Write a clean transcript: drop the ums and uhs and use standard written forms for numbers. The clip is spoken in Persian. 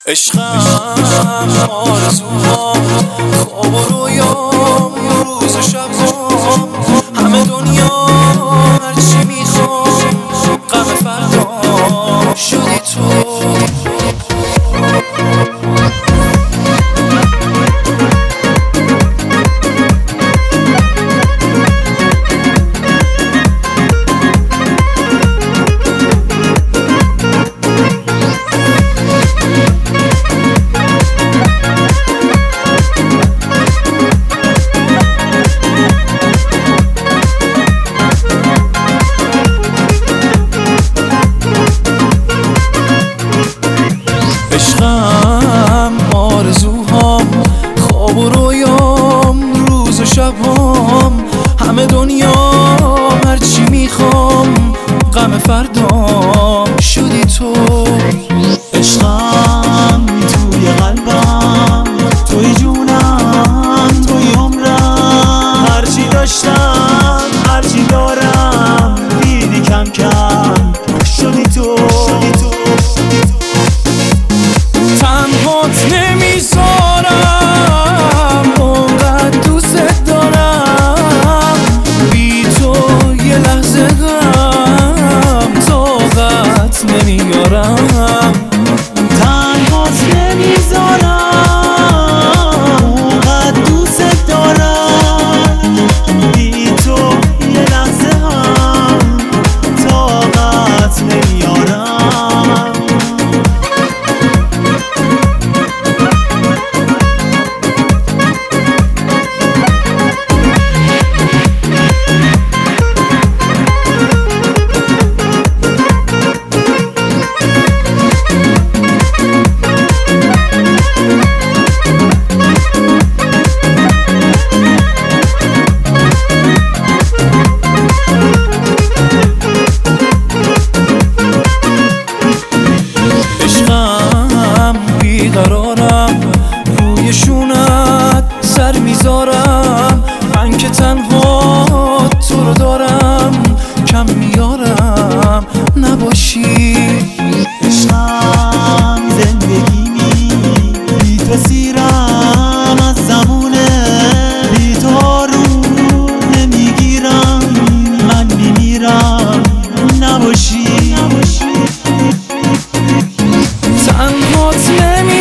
عشقم آرزوهام خواب و رویام روز و شبام همه دنیا هرچی میخوام غم فردام شدی تو. عشقم آرزوهام خواب و رویام روز و شبام همه دنیا هرچی میخوام غم فردام شدی تو. عشقم توی قلبم توی جونم توی عمرم هرچی داشتم هرچی دارم دیدی کم کم شدی تو. تنهات نمیذارم اونقدر دوست دارم بی تو یه لحظه غم طاقت نمیارم. تنهات نمیذارم اونقدر دوست دارم بی تو یه لحظه هم طاقت نمیارم. بیقرارم روی شونت سر میذارم من که تنها تو رو دارم کم میارم نباشی. عشقم زندگیمی بی تو سیرم از زمونه بی تو آروم نمیگیرم من میمیرم نباشی. تنهات